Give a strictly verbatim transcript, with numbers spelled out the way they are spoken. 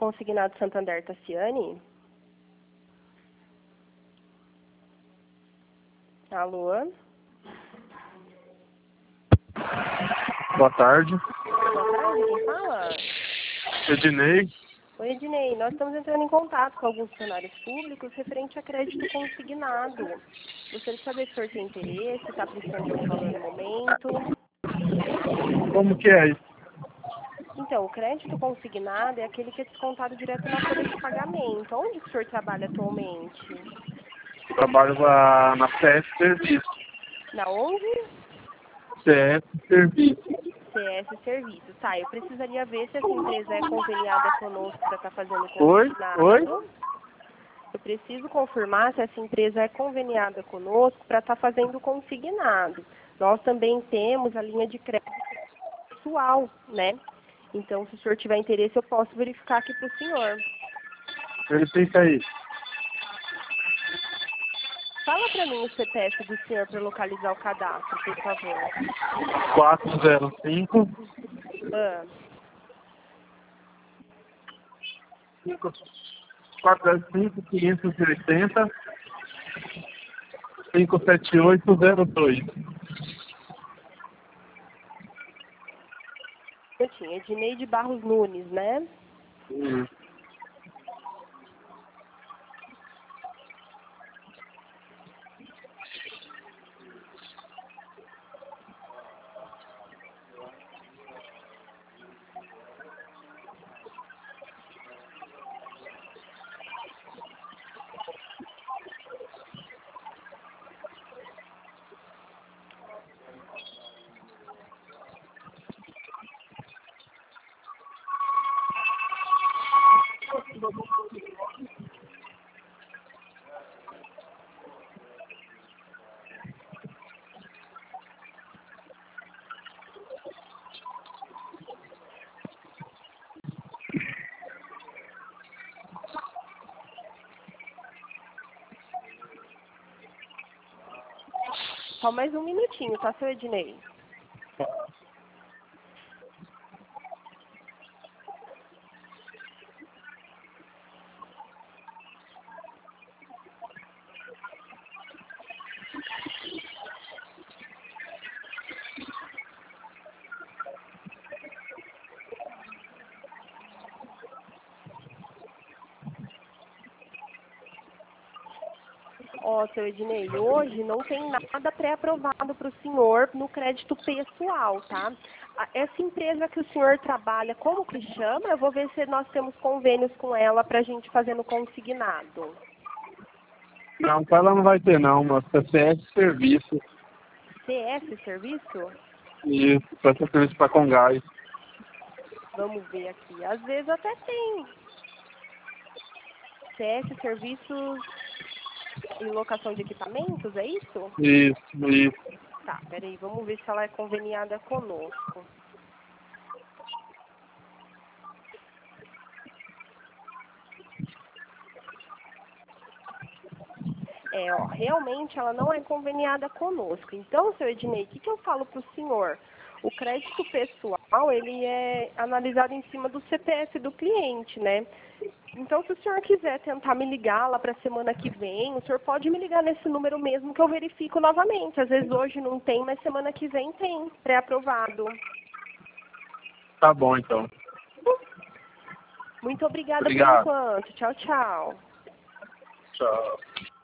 Consignado Santander, Tassiane? Alô? Boa tarde. Boa tarde, quem fala? Ednei. Oi, Ednei, nós estamos entrando em contato com alguns funcionários públicos referente a crédito consignado. Gostaria de saber se o senhor tem interesse, está precisando de algum valor no momento. Como que é isso? Então, o crédito consignado é aquele que é descontado direto na folha de pagamento. Onde que o senhor trabalha atualmente? Trabalho lá na C S Serviço. Na onde? C S Serviço. C S Serviços. Tá, eu precisaria ver se essa empresa é conveniada conosco para estar fazendo Oi? consignado. Oi? Eu preciso confirmar se essa empresa é conveniada conosco para estar fazendo consignado. Nós também temos a linha de crédito pessoal, né? Então, se o senhor tiver interesse, eu posso verificar aqui para o senhor. Verifica aí. Fala para mim o C P F do senhor para localizar o cadastro, por favor. quatro zero cinco, Ah, quatro zero cinco, quinhentos e oitenta, cinco sete oito zero dois. eu tinha Edneide Barros Nunes, né? Hum. Só mais um minutinho, tá, seu Ednei? Ó, seu Ednei, hoje não tem nada pré-aprovado para o senhor no crédito pessoal, tá? A- Essa empresa que o senhor trabalha, como que chama? Eu vou ver se nós temos convênios com ela para a gente fazer no consignado. Não, com ela não vai ter não, mas C S Serviço. C S Serviço? Isso, presta serviço para Congás. Vamos ver aqui. Às vezes até tem. C S Serviços e locação de equipamentos, é isso? Isso, isso. Tá, peraí, vamos ver se ela é conveniada conosco. É, ó, realmente ela não é conveniada conosco. Então, seu Ednei, o que, que eu falo para o senhor? O crédito pessoal, ele é analisado em cima do C P F do cliente, né? Então, se o senhor quiser tentar me ligar lá para a semana que vem, o senhor pode me ligar nesse número mesmo que eu verifico novamente. Às vezes hoje não tem, mas semana que vem tem, pré-aprovado. Tá bom então. Muito obrigada por Obrigado. enquanto. Tchau, tchau. Tchau.